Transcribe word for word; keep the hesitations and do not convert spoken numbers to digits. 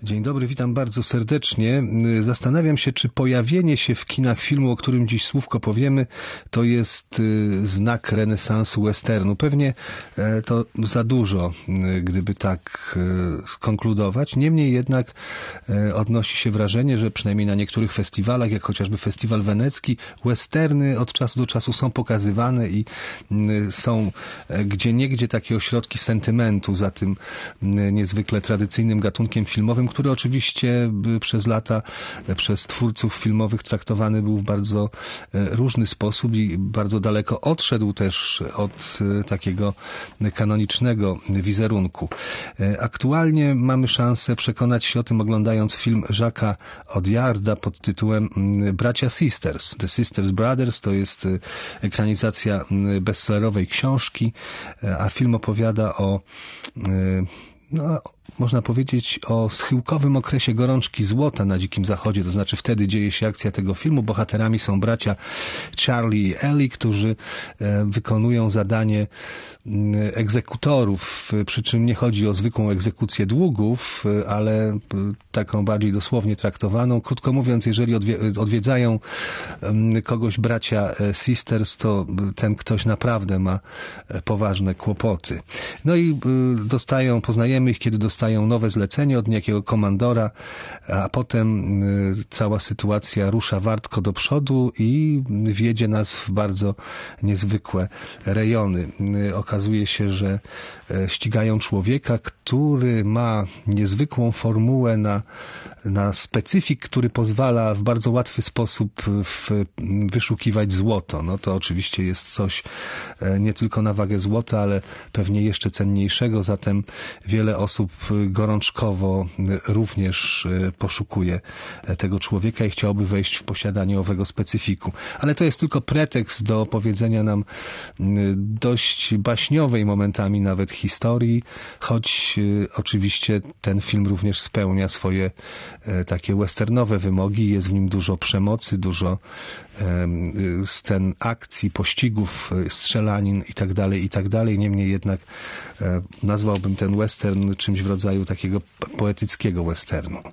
Dzień dobry, witam bardzo serdecznie. Zastanawiam się, czy pojawienie się w kinach filmu, o którym dziś słówko powiemy, to jest znak renesansu westernu. Pewnie to za dużo, gdyby tak skonkludować. Niemniej jednak odnosi się wrażenie, że przynajmniej na niektórych festiwalach, jak chociażby Festiwal Wenecki, westerny od czasu do czasu są pokazywane i są gdzieniegdzie takie ośrodki sentymentu za tym niezwykle tradycyjnym gatunkiem filmowym, który oczywiście przez lata przez twórców filmowych traktowany był w bardzo różny sposób i bardzo daleko odszedł też od takiego kanonicznego wizerunku. Aktualnie mamy szansę przekonać się o tym, oglądając film Jacques'a Audiarda pod tytułem Bracia Sisters. The Sisters Brothers to jest ekranizacja bestsellerowej książki, a film opowiada o no, można powiedzieć o schyłkowym okresie gorączki złota na Dzikim Zachodzie, to znaczy wtedy dzieje się akcja tego filmu. Bohaterami są bracia Charlie i Ellie, którzy wykonują zadanie egzekutorów, przy czym nie chodzi o zwykłą egzekucję długów, ale taką bardziej dosłownie traktowaną. Krótko mówiąc, jeżeli odwiedzają kogoś bracia Sisters, to ten ktoś naprawdę ma poważne kłopoty. No i dostają, poznajemy ich, kiedy dostają nowe zlecenie od niejakiego komandora, a potem cała sytuacja rusza wartko do przodu i wiedzie nas w bardzo niezwykłe rejony. Okazuje się, że ścigają człowieka, który ma niezwykłą formułę na, na specyfik, który pozwala w bardzo łatwy sposób w, wyszukiwać złoto. No to oczywiście jest coś nie tylko na wagę złota, ale pewnie jeszcze cenniejszego, zatem wiele osób gorączkowo również poszukuje tego człowieka i chciałoby wejść w posiadanie owego specyfiku. Ale to jest tylko pretekst do opowiedzenia nam dość baśniowej momentami nawet historii, choć oczywiście ten film również spełnia swoje takie westernowe wymogi. Jest w nim dużo przemocy, dużo scen akcji, pościgów, strzelanin i tak dalej, i tak dalej. Niemniej jednak nazwałbym ten western czymś w rodzaju takiego poetyckiego westernu.